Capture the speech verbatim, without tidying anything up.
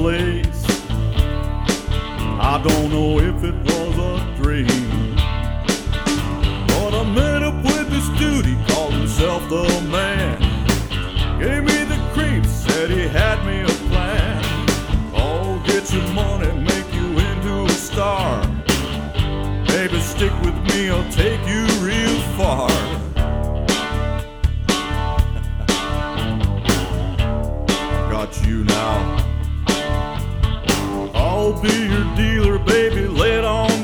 place. I don't know if it was a dream, but I met up with this dude, he called himself the man. Gave me the creeps, said he had me a plan. Oh, get your money, make you into a star. Baby, stick with me, I'll take you real far. Got you now. I'll be your dealer, baby, lay it on